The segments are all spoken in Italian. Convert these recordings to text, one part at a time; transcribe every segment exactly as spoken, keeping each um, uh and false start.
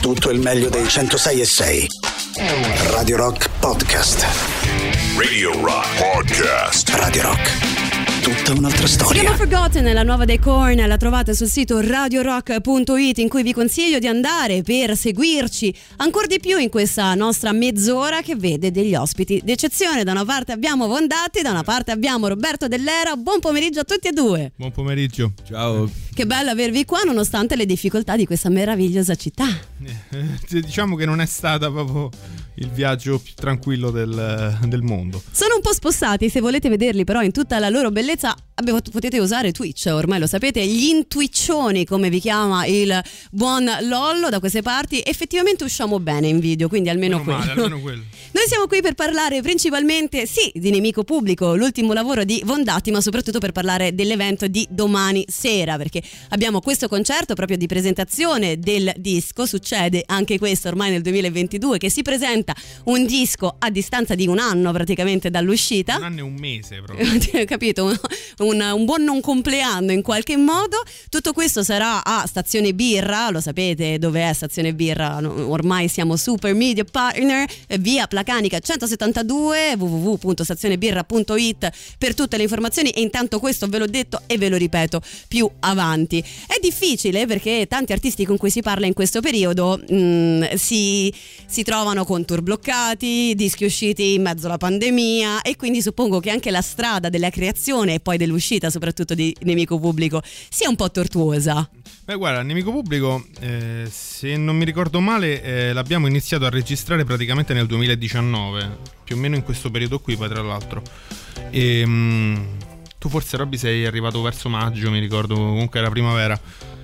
tutto il meglio dei centosei e sei. Radio Rock Podcast. Radio Rock Podcast. Radio Rock. Tutta un'altra storia. Si chiama Forgotten, la nuova dei Korn, la trovate sul sito radio rock punto it, in cui vi consiglio di andare per seguirci ancora di più in questa nostra mezz'ora che vede degli ospiti d'eccezione. Da una parte abbiamo Vondatti, da una parte abbiamo Roberto Dell'Era. Buon pomeriggio a tutti e due. Buon pomeriggio. Ciao. Che bello avervi qua nonostante le difficoltà di questa meravigliosa città. Eh, diciamo che non è stata proprio il viaggio più tranquillo del, del mondo. Sono un po' spossati, se volete vederli però in tutta la loro bellezza abbiamo, potete usare Twitch, ormai lo sapete, gli intwiccioni come vi chiama il buon Lollo da queste parti. Effettivamente usciamo bene in video, quindi almeno Meno quello. male, almeno quello. Noi siamo qui per parlare principalmente, sì, di Nemico Pubblico, l'ultimo lavoro di Vondatti, ma soprattutto per parlare dell'evento di domani sera, perché abbiamo questo concerto proprio di presentazione del disco. Succede anche questo ormai nel duemilaventidue, che si presenta un disco a distanza di un anno praticamente dall'uscita. Un anno e un mese proprio. Capito? Un, un, un buon non compleanno in qualche modo. Tutto questo sarà a Stazione Birra, lo sapete dove è Stazione Birra, ormai siamo super media partner, via Placanica centosettantadue, w w w punto stazione birra punto it per tutte le informazioni. E intanto questo ve l'ho detto e ve lo ripeto più avanti. È difficile perché tanti artisti con cui si parla in questo periodo mh, si, si trovano con tour bloccati, dischi usciti in mezzo alla pandemia, e quindi suppongo che anche la strada della creazione e poi dell'uscita soprattutto di Nemico Pubblico sia un po' tortuosa. Beh, guarda, Nemico Pubblico, eh, se non mi ricordo male, eh, l'abbiamo iniziato a registrare praticamente nel duemiladiciannove, più o meno in questo periodo qui, poi tra l'altro. E mh, tu forse, Robby, sei arrivato verso maggio, mi ricordo, comunque era primavera.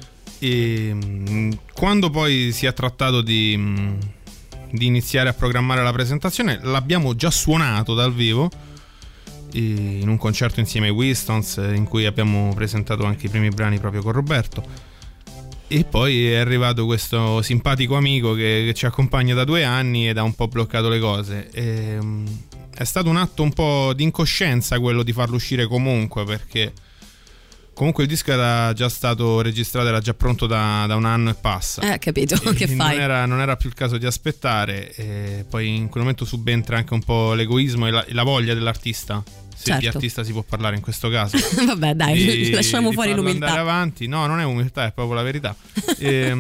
E mh, quando poi si è trattato di... Mh, di iniziare a programmare la presentazione, l'abbiamo già suonato dal vivo in un concerto insieme ai Wistons, in cui abbiamo presentato anche i primi brani proprio con Roberto. E poi è arrivato questo simpatico amico che, che ci accompagna da due anni ed ha un po' bloccato le cose. E, è stato un atto un po' di incoscienza quello di farlo uscire comunque, perché comunque il disco era già stato registrato, era già pronto da, da un anno e passa. Eh, capito, e che non fai? Era, non era più il caso di aspettare, e poi in quel momento subentra anche un po' l'egoismo e la, e la voglia dell'artista, se certo. di artista si può parlare in questo caso. Vabbè, dai, di, lasciamo di fuori l'umiltà. Andare avanti, no, non è umiltà, è proprio la verità. e,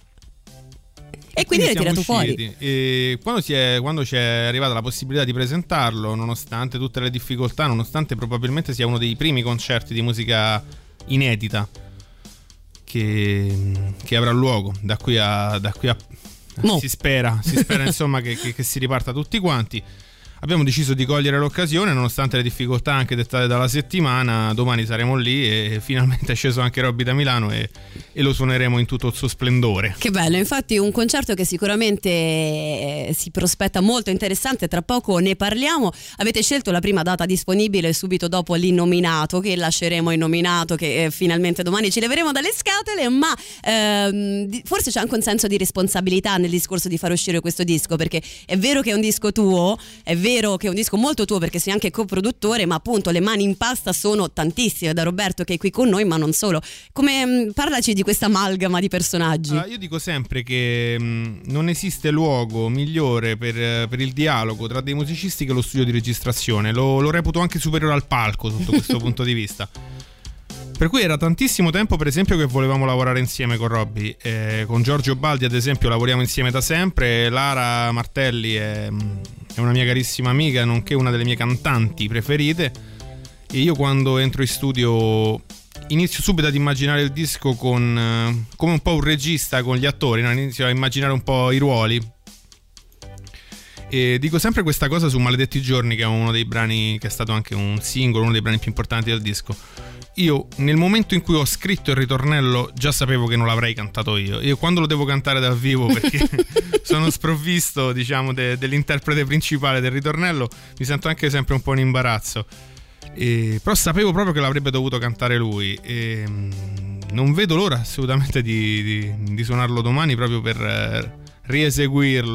E quindi l'hai tirato usciti. fuori. E quando, si è, quando ci è arrivata la possibilità di presentarlo, nonostante tutte le difficoltà, nonostante probabilmente sia uno dei primi concerti di musica inedita che, che avrà luogo da qui a, da qui a Mo. si spera, si spera insomma che, che, che si riparta tutti quanti. Abbiamo deciso di cogliere l'occasione, nonostante le difficoltà anche dettate dalla settimana. Domani saremo lì e finalmente è sceso anche Robby da Milano e, e lo suoneremo in tutto il suo splendore. Che bello, infatti un concerto che sicuramente eh, si prospetta molto interessante, tra poco ne parliamo. Avete scelto la prima data disponibile subito dopo l'Innominato, che lasceremo Innominato, che eh, finalmente domani ci leveremo dalle scatole, ma ehm, forse c'è anche un senso di responsabilità nel discorso di far uscire questo disco, perché è vero che è un disco tuo, è vero che è un disco molto tuo perché sei anche coproduttore, ma appunto le mani in pasta sono tantissime, da Roberto che è qui con noi, ma non solo. Come mh, parlaci di questa amalgama di personaggi. Allora, io dico sempre che mh, non esiste luogo migliore per, per il dialogo tra dei musicisti che lo studio di registrazione. Lo, lo reputo anche superiore al palco sotto questo punto di vista. Per cui era tantissimo tempo, per esempio, che volevamo lavorare insieme con Robby. Eh, con Giorgio Baldi, ad esempio, lavoriamo insieme da sempre. Lara Martelli è, è una mia carissima amica, nonché una delle mie cantanti preferite. E io quando entro in studio inizio subito ad immaginare il disco con, come un po' un regista con gli attori, no? Inizio a immaginare un po' i ruoli. E dico sempre questa cosa su Maledetti Giorni, che è uno dei brani che è stato anche un singolo, uno dei brani più importanti del disco. Io nel momento in cui ho scritto il ritornello già sapevo che non l'avrei cantato io. Io quando lo devo cantare dal vivo, perché sono sprovvisto, diciamo, de, dell'interprete principale del ritornello, mi sento anche sempre un po' in imbarazzo. E, però sapevo proprio che l'avrebbe dovuto cantare lui e non vedo l'ora assolutamente di, di, di suonarlo domani proprio per eh, rieseguirlo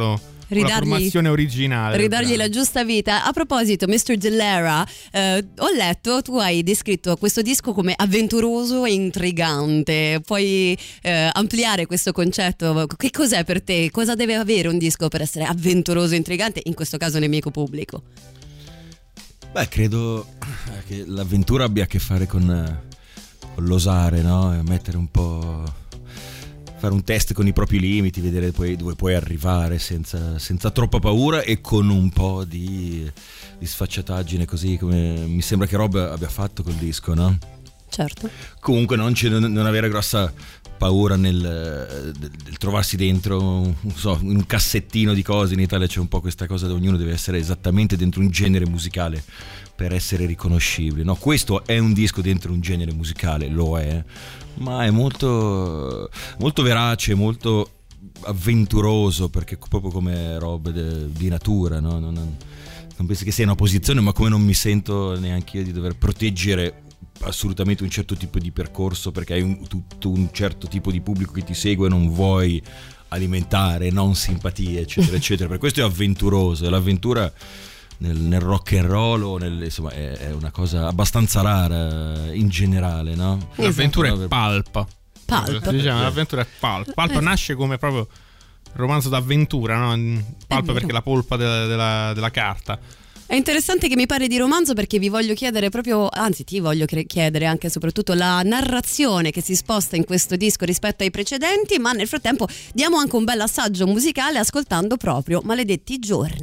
ridargli, una formazione originale, ridargli la giusta vita. A proposito, mister Dell'Era, eh, ho letto, tu hai descritto questo disco come avventuroso e intrigante. Puoi eh, ampliare questo concetto? Che cos'è per te? Cosa deve avere un disco per essere avventuroso e intrigante, in questo caso nemico pubblico? Beh, credo che l'avventura abbia a che fare con, con l'osare, no? Mettere un po', fare un test con i propri limiti, vedere poi dove puoi arrivare senza, senza troppa paura e con un po' di, di sfacciataggine, così come mi sembra che Rob abbia fatto col disco, no? Certo. Comunque non, non avere grossa paura nel, nel trovarsi dentro, non so, in un cassettino di cose. In Italia c'è un po' questa cosa, dove ognuno deve essere esattamente dentro un genere musicale per essere riconoscibile, no? Questo è un disco dentro un genere musicale, lo è, ma è molto molto verace, molto avventuroso, perché proprio come Rob de, di natura, no? non, non penso che sia in opposizione, ma come non mi sento neanche io di dover proteggere assolutamente un certo tipo di percorso, perché hai un, tutto un certo tipo di pubblico che ti segue e non vuoi alimentare non simpatie, eccetera eccetera. Per questo è avventuroso, e l'avventura nel, nel rock and roll o nel, insomma, è, è una cosa abbastanza rara in generale, no? L'avventura Esatto. è pulp. Pulp. Diciamo, l'avventura è pulp. Pulp Eh. nasce come proprio romanzo d'avventura, no? Pulp vero. perché la polpa della, della, della carta. È interessante che mi parli di romanzo, perché vi voglio chiedere proprio, anzi ti voglio cre- chiedere anche e soprattutto la narrazione che si sposta in questo disco rispetto ai precedenti, ma nel frattempo diamo anche un bel assaggio musicale ascoltando proprio Maledetti giorni.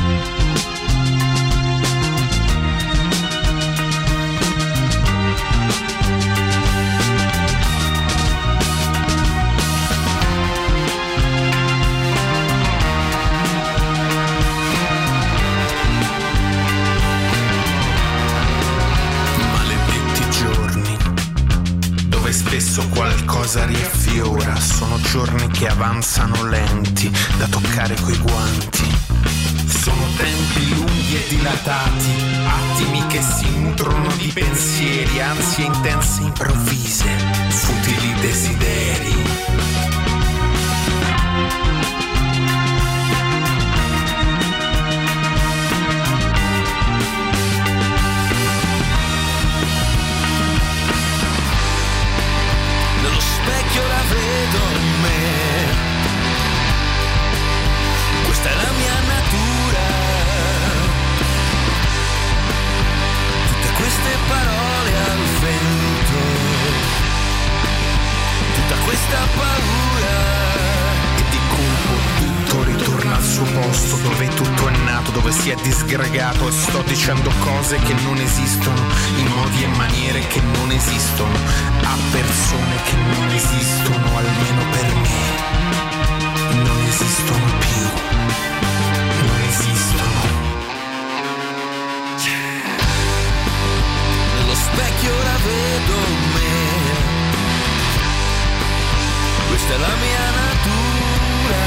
Spesso qualcosa riaffiora, sono giorni che avanzano lenti, da toccare coi guanti. Sono tempi lunghi e dilatati, attimi che si nutrono di pensieri, ansie intense improvvise, futili desideri. Specchio la vedo in me, questa è la mia natura, tutte queste parole al vento, tutta questa paura. E di colpo tutto ritorna al suo posto, dove tutto è nato, dove si è disgregato, e sto dicendo cose che non esistono, in modi e maniere che non esistono, a persone che non esistono, almeno per me, non esistono più, non esistono. Nello specchio la vedo me, questa è la mia natura,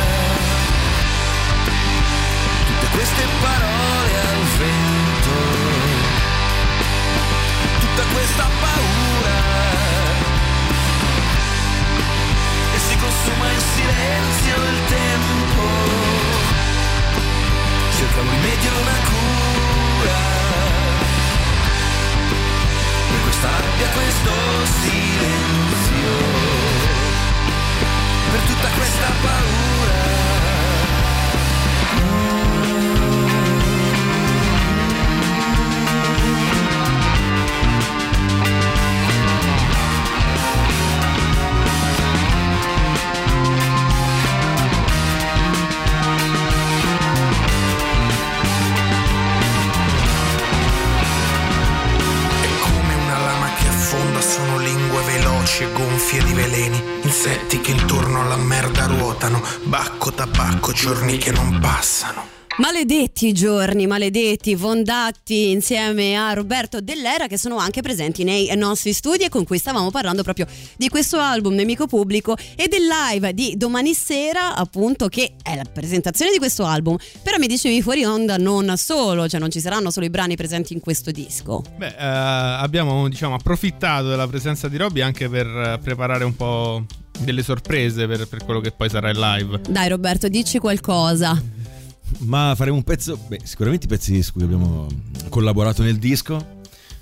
tutte queste parole al vento, tutta questa paura, e si consuma in silenzio il tempo, cerca un rimedio, una cura, per questa rabbia, questo silenzio, per tutta questa paura. Sono lingue veloci e gonfie di veleni, insetti che intorno alla merda ruotano, bacco, tabacco, giorni che non passano. Maledetti i giorni, maledetti Von Datti insieme a Roberto Dell'Era, che sono anche presenti nei nostri studi e con cui stavamo parlando proprio di questo album Nemico Pubblico e del live di domani sera, appunto, che è la presentazione di questo album. Però mi dicevi fuori onda non solo, cioè non ci saranno solo i brani presenti in questo disco. Beh, eh, abbiamo diciamo approfittato della presenza di Robby anche per preparare un po' delle sorprese per, per quello che poi sarà il live. Dai Roberto, dici qualcosa. Ma faremo un pezzo, beh, sicuramente i pezzi su cui abbiamo collaborato nel disco,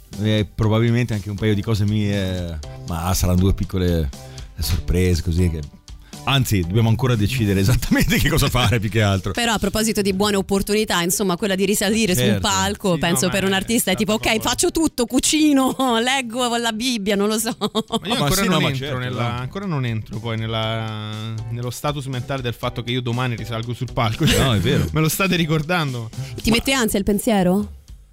e probabilmente anche un paio di cose mie, ma saranno due piccole sorprese così che... Anzi, dobbiamo ancora decidere esattamente che cosa fare più che altro. Però a proposito di buone opportunità, insomma, quella di risalire certo. sul palco, Sì, penso no, per un artista è tipo ok, proprio... faccio tutto, cucino, leggo la Bibbia, non lo so. Ma io Ma ancora, sì, non no, entro certo, nella, no. ancora non entro poi nella, nello status mentale del fatto che io domani risalgo sul palco. Cioè, No, è vero. Me lo state ricordando? Ti mette ansia il pensiero?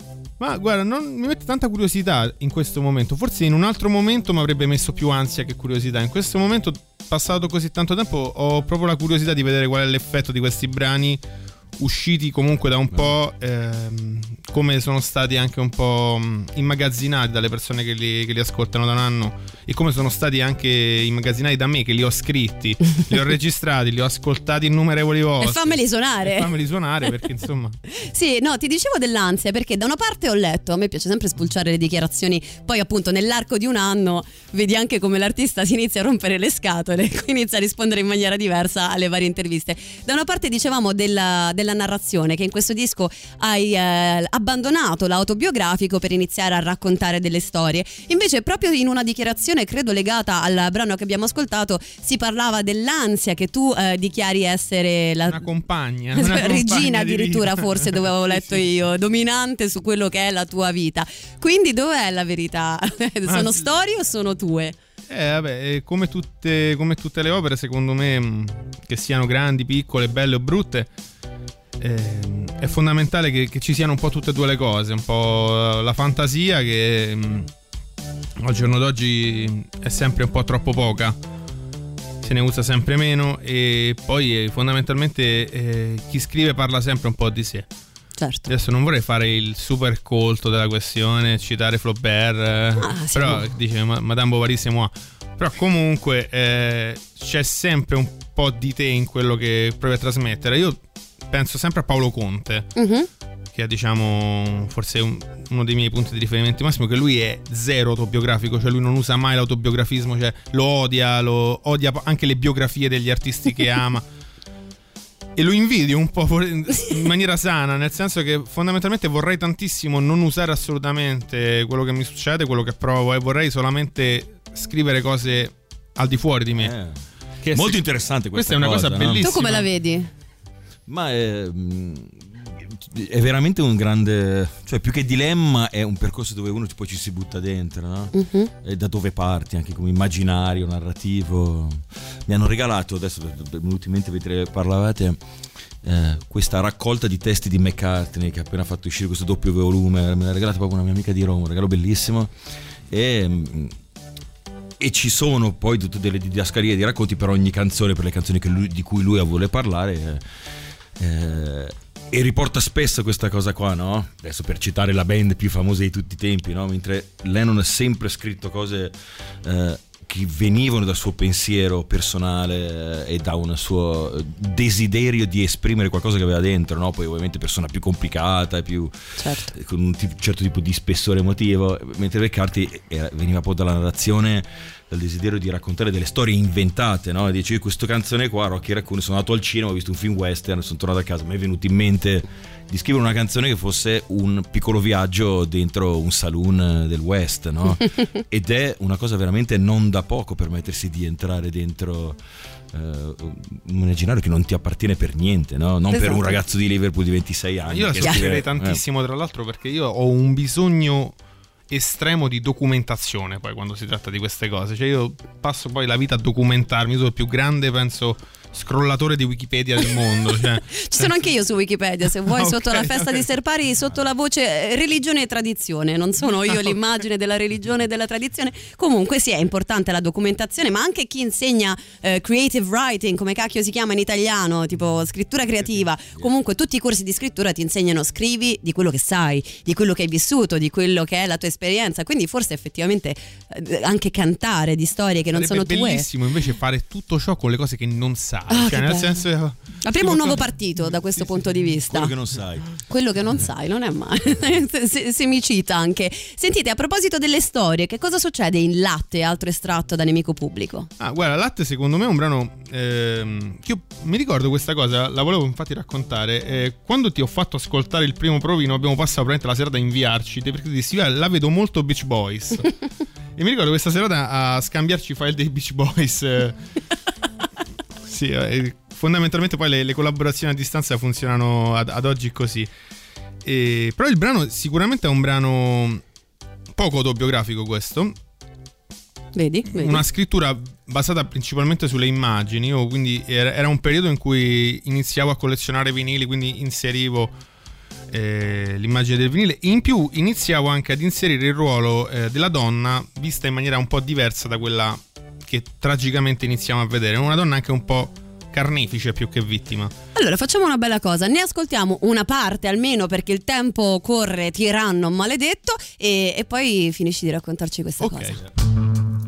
Ma guarda, non mi mette tanta curiosità in questo momento. Forse in un altro momento mi avrebbe messo più ansia che curiosità. In questo momento, passato così tanto tempo, ho proprio la curiosità di vedere qual è l'effetto di questi brani usciti comunque da un po', ehm, come sono stati anche un po' immagazzinati dalle persone che li, che li ascoltano da un anno e come sono stati anche immagazzinati da me, che li ho scritti, li ho registrati, li ho ascoltati innumerevoli volte. E fammeli suonare. E fammeli suonare perché insomma... Sì, no, ti dicevo dell'ansia perché da una parte ho letto, a me piace sempre spulciare le dichiarazioni, poi appunto nell'arco di un anno vedi anche come l'artista si inizia a rompere le scatole, inizia a rispondere in maniera diversa alle varie interviste. Da una parte dicevamo della, della narrazione, che in questo disco hai eh, abbandonato l'autobiografico per iniziare a raccontare delle storie. Invece proprio in una dichiarazione, credo legata al brano che abbiamo ascoltato, si parlava dell'ansia che tu eh, dichiari essere la Una compagna, una regina compagna di addirittura, vita. forse dove avevo letto Sì, sì. io, dominante su quello che è la tua vita. Quindi dov'è la verità? Sono sì. storie o sono tue? Eh vabbè, come tutte, come tutte le opere, secondo me, mh, che siano grandi, piccole, belle o brutte, eh, è fondamentale che, che ci siano un po' tutte e due le cose, un po' la fantasia che mh, al giorno d'oggi è sempre un po' troppo poca, se ne usa sempre meno, e poi eh, fondamentalmente eh, chi scrive parla sempre un po' di sé. Certo. Adesso non vorrei fare il super colto della questione, citare Flaubert, eh, Ah, sì, però no. dice Madame Bovary c'est moi. Però comunque eh, c'è sempre un po' di te in quello che provi a trasmettere. Io penso sempre a Paolo Conte, Mhm. che è diciamo forse un- uno dei miei punti di riferimento massimo, che lui è zero autobiografico, cioè lui non usa mai l'autobiografismo, cioè lo odia, lo odia anche le biografie degli artisti che ama. E lo invidio un po' in maniera sana, nel senso che fondamentalmente vorrei tantissimo non usare assolutamente quello che mi succede, quello che provo, e vorrei solamente scrivere cose al di fuori di me. Eh. Che Molto se- interessante questa, questa è una cosa no? bellissima. Tu come la vedi? Ma è, mh, è veramente un grande, cioè più che dilemma è un percorso dove uno poi ci si butta dentro, no? Mhm. E da dove parti, anche come immaginario, narrativo. Mi hanno regalato, adesso è venuto in mente mentre parlavate, eh, questa raccolta di testi di McCartney che ha appena fatto uscire questo doppio volume, me l'ha regalato proprio una mia amica di Roma, un regalo bellissimo, e... mh, e ci sono poi tutte delle didascalie di racconti per ogni canzone, per le canzoni che lui, di cui lui vuole parlare, eh, eh, e riporta spesso questa cosa qua, no? Adesso per citare la band più famosa di tutti i tempi, no? Mentre Lennon ha sempre scritto cose eh, che venivano dal suo pensiero personale eh, e da un suo desiderio di esprimere qualcosa che aveva dentro, no? Poi ovviamente persona più complicata, più Certo. con un tipo- certo tipo di spessore emotivo, mentre McCartney era- veniva poi dalla narrazione, dal desiderio di raccontare delle storie inventate, no? E dice: io questa canzone qua, Rocky Raccoon, sono andato al cinema, ho visto un film western, sono tornato a casa, mi è venuto in mente di scrivere una canzone che fosse un piccolo viaggio dentro un saloon del West, no? Ed è una cosa veramente non da poco permettersi di entrare dentro eh, un immaginario che non ti appartiene per niente, no? Non per Esatto. un ragazzo di Liverpool di ventisei anni. Io la che sosterrei scrive- tantissimo, tra l'altro, perché io ho un bisogno estremo di documentazione poi quando si tratta di queste cose, cioè io passo poi la vita a documentarmi. Io sono il più grande, penso, scrollatore di Wikipedia del mondo. Cioè, ci sono anche io su Wikipedia, se vuoi, ah, sotto okay, la festa okay. di Serpari, sotto la voce religione e tradizione. Non sono io l'immagine della religione e della tradizione. Comunque sì, è importante la documentazione, ma anche chi insegna eh, creative writing, come cacchio si chiama in italiano, tipo scrittura creativa. Comunque tutti i corsi di scrittura ti insegnano: scrivi di quello che sai, di quello che hai vissuto, di quello che è la tua esperienza. Quindi forse effettivamente eh, anche cantare di storie che non Sarebbe sono tue. È bellissimo invece fare tutto ciò con le cose che non sai. Ah, cioè, nel senso, apriamo un nuovo partito da questo sì, punto sì, di vista. Quello che non sai. Quello che non sai, non è male. se, se mi cita anche. Sentite, a proposito delle storie, che cosa succede in Latte, altro estratto da Nemico Pubblico? Ah, guarda, Latte secondo me è un brano ehm, che io mi ricordo questa cosa, la volevo infatti raccontare. Eh, quando ti ho fatto ascoltare il primo provino, abbiamo passato praticamente la serata a inviarci, perché dissi, la vedo molto Beach Boys. E mi ricordo questa serata a scambiarci file dei Beach Boys. Eh, sì, eh, fondamentalmente poi le, le collaborazioni a distanza funzionano ad, ad oggi così. E, però il brano sicuramente è un brano poco autobiografico, questo. Vedi, vedi. Una scrittura basata principalmente sulle immagini. Io quindi era, era un periodo in cui iniziavo a collezionare vinili, quindi inserivo eh, l'immagine del vinile. In più iniziavo anche ad inserire il ruolo eh, della donna vista in maniera un po' diversa da quella che tragicamente iniziamo a vedere. Una donna anche un po' carnefice più che vittima. Allora facciamo una bella cosa, ne ascoltiamo una parte almeno, perché il tempo corre tiranno maledetto, e, e poi finisci di raccontarci questa okay. cosa.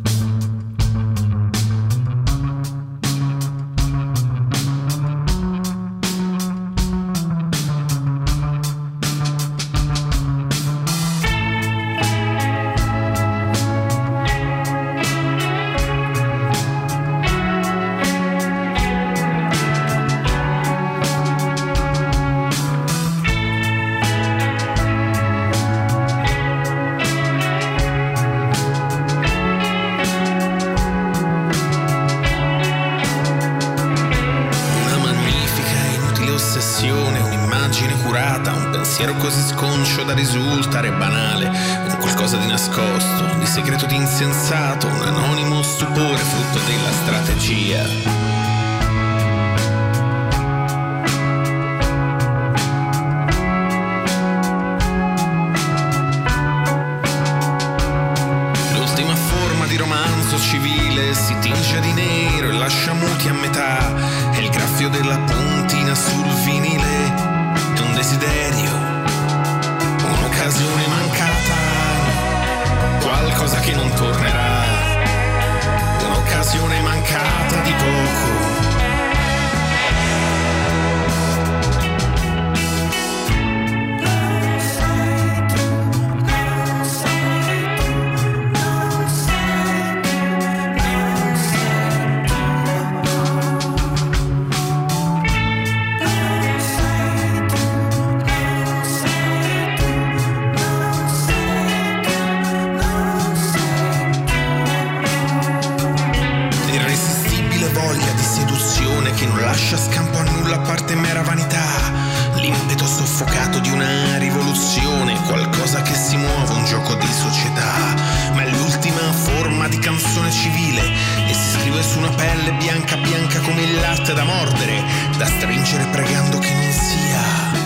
Così sconcio da risultare banale, un qualcosa di nascosto, di segreto, di insensato, un anonimo stupore frutto della strategia. L'ultima forma di romanzo civile si tinge di nero e lascia muti a metà, e il graffio della puntina sul vinile è un desiderio, un'occasione mancata, qualcosa che non tornerà, un'occasione mancata di poco. Che non lascia scampo a nulla a parte mera vanità, l'impeto soffocato di una rivoluzione, qualcosa che si muove, un gioco di società, ma è l'ultima forma di canzone civile e si scrive su una pelle bianca bianca come il latte da mordere, da stringere pregando che non sia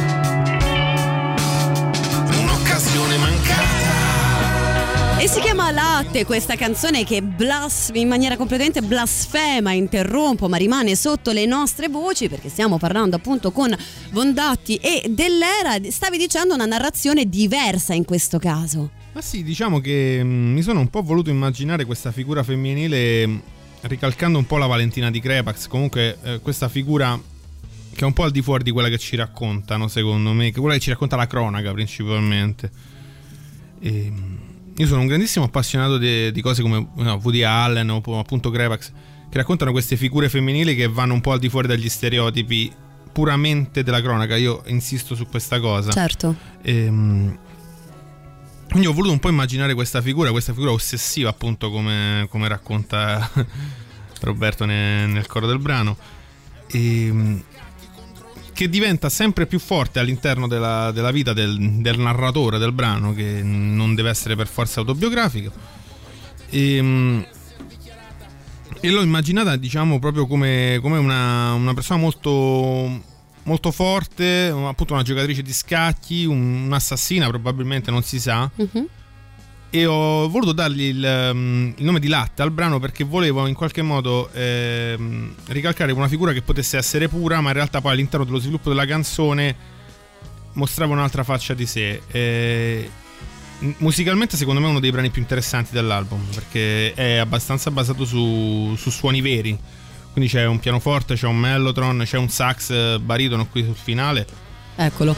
un'occasione mancata. E si chiama Latte questa canzone, che blas- in maniera completamente blasfema, interrompo, ma rimane sotto le nostre voci, perché stiamo parlando appunto con Bondatti e Dell'Era. Stavi dicendo una narrazione diversa in questo caso. Ma sì, diciamo che mh, mi sono un po' voluto immaginare questa figura femminile mh, ricalcando un po' la Valentina di Crepax. Comunque eh, questa figura che è un po' al di fuori di quella che ci raccontano, secondo me, che quella che ci racconta la cronaca principalmente. E io sono un grandissimo appassionato di, di cose come no, Woody Allen o appunto Crepax, che raccontano queste figure femminili che vanno un po' al di fuori dagli stereotipi puramente della cronaca. Io insisto su questa cosa. Certo. E, quindi ho voluto un po' immaginare questa figura, questa figura ossessiva, appunto, come, come racconta Roberto nel, nel coro del brano, e che diventa sempre più forte all'interno della, della vita del, del narratore del brano, che non deve essere per forza autobiografico. E, E l'ho immaginata, diciamo, proprio come, come una, una persona molto molto forte, appunto una giocatrice di scacchi, un, un'assassina probabilmente, non si sa. Uh-huh. E ho voluto dargli il, il nome di Latte al brano perché volevo in qualche modo eh, ricalcare una figura che potesse essere pura, ma in realtà poi all'interno dello sviluppo della canzone mostrava un'altra faccia di sé. Eh, musicalmente secondo me è uno dei brani più interessanti dell'album, perché è abbastanza basato su, su suoni veri, quindi c'è un pianoforte, c'è un mellotron, c'è un sax baritono qui sul finale, eccolo,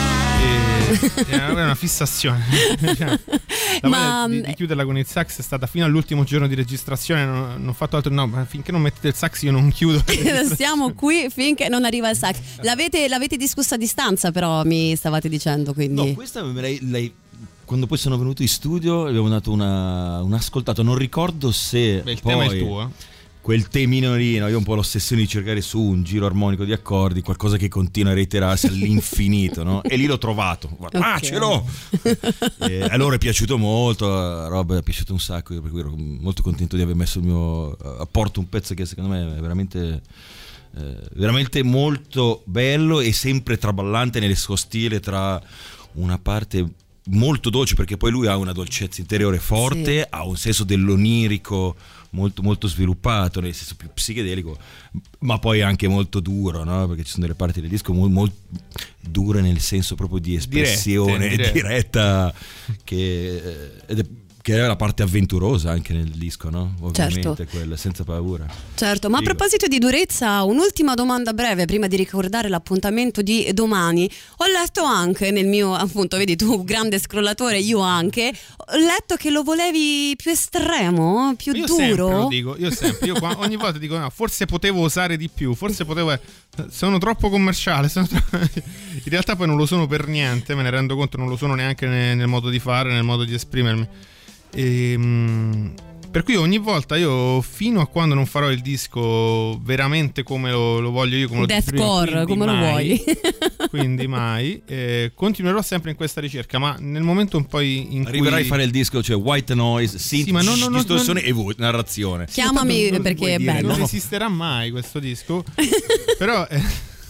e, è una fissazione. La ma di, di chiuderla con il sax è stata fino all'ultimo giorno di registrazione, non, non ho fatto altro, no, ma finché non mettete il sax io non chiudo. Stiamo qui finché non arriva il sax. L'avete, l'avete discussa a distanza, però mi stavate dicendo, quindi no, questa me l'hai, l'hai quando poi sono venuto in studio abbiamo dato una, un ascoltato, non ricordo se Beh, il poi tema è il tuo, eh? Quel temino lì, no? Io ho un po' l'ossessione di cercare su un giro armonico di accordi, qualcosa che continua a reiterarsi all'infinito, no? E lì l'ho trovato. Guarda, okay. Ah, ce l'ho! E allora è piaciuto molto, Rob è piaciuto un sacco, per cui ero molto contento di aver messo il mio apporto, un pezzo che secondo me è veramente, eh, veramente molto bello e sempre traballante nel suo stile, tra una parte molto dolce, perché poi lui ha una dolcezza interiore forte, sì. Ha un senso dell'onirico molto molto sviluppato, nel senso più psichedelico, ma poi anche molto duro, no? Perché ci sono delle parti del disco molto, molto dure nel senso proprio di espressione dirette, dirette. diretta che, ed è, che è la parte avventurosa anche nel disco, no? Ovviamente, certo. Quella senza paura. Certo, ma Dico. A proposito di durezza, un'ultima domanda breve prima di ricordare l'appuntamento di domani. Ho letto anche nel mio, appunto, vedi tu, grande scrollatore, io anche, ho letto che lo volevi più estremo, più io duro. Io sempre lo dico, io sempre, io qua, ogni volta dico no, forse potevo osare di più, forse potevo, sono troppo commerciale, sono troppo... in realtà poi non lo sono per niente, me ne rendo conto, non lo sono neanche nel, nel modo di fare, nel modo di esprimermi. E, um, per cui ogni volta io, fino a quando non farò il disco veramente come lo, lo voglio io, come lo deathcore, come mai, lo vuoi, quindi mai, eh, continuerò sempre in questa ricerca, ma nel momento un po' in arriverai cui... a fare il disco, cioè white noise, synth, sì, ma non, non, distorsione non, e voce, narrazione. Chiamami non, perché è dire, bello. Non esisterà mai questo disco, però... Eh,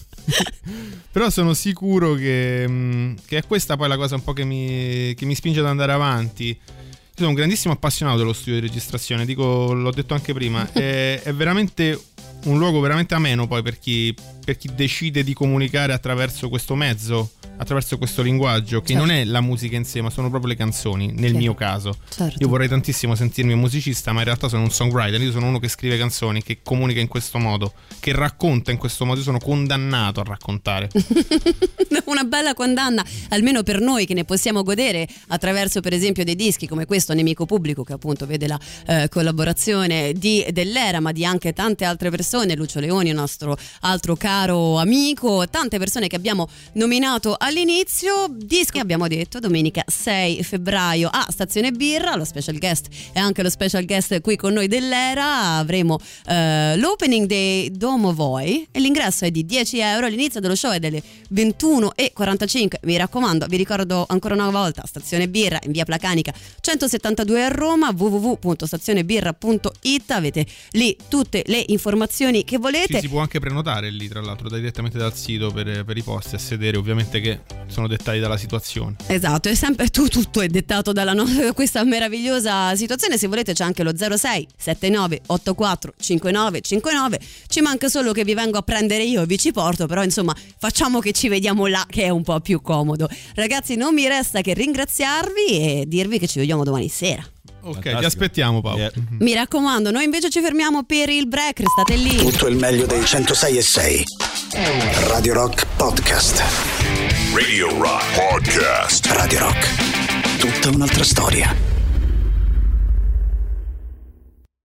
però sono sicuro che, che è questa poi la cosa un po' che mi, che mi spinge ad andare avanti. Io sono un grandissimo appassionato dello studio di registrazione, dico, l'ho detto anche prima, è, è veramente un luogo veramente ameno poi per chi, per chi decide di comunicare attraverso questo mezzo, attraverso questo linguaggio, che certo. non è la musica in sé, ma sono proprio le canzoni, nel certo. mio caso. Certo. Io vorrei tantissimo sentirmi un musicista, ma in realtà sono un songwriter, io sono uno che scrive canzoni, che comunica in questo modo, che racconta in questo modo, io sono condannato a raccontare. Una bella condanna, almeno per noi che ne possiamo godere attraverso per esempio dei dischi come questo Nemico Pubblico, che appunto vede la eh, collaborazione di Dell'Era, ma di anche tante altre persone, Lucio Leoni, il nostro altro caro amico, tante persone che abbiamo nominato all'inizio. Dischi, abbiamo detto, domenica sei febbraio a Stazione Birra, lo special guest e anche lo special guest qui con noi Dell'Era. Avremo eh, l'opening dei Domo Voi e l'ingresso è di dieci euro. L'inizio dello show è delle ventuno e quarantacinque. Mi raccomando, vi ricordo ancora una volta, Stazione Birra in via Placanica centosettantadue a Roma, w w w punto stazionebirra punto i t. Avete lì tutte le informazioni che volete. Sì, si può anche prenotare lì, tra l'altro, direttamente dal sito per, per i posti a sedere, ovviamente che sono dettati dalla situazione. Esatto, è sempre tu, tutto è dettato dalla no- questa meravigliosa situazione. Se volete c'è anche lo zero sei settantanove ottantaquattro cinquantanove cinquantanove. Ci manca solo che vi vengo a prendere io e vi ci porto, però insomma facciamo che ci vediamo là, che è un po' più comodo. Ragazzi, non mi resta che ringraziarvi e dirvi che ci vediamo domani sera. Ok, fantastico. Ti aspettiamo, Paolo. Yeah. Mi raccomando, noi invece ci fermiamo per il break, restate lì. Tutto il meglio dei centosei e sei. Radio Rock Podcast. Radio Rock Podcast. Radio Rock. Tutta un'altra storia.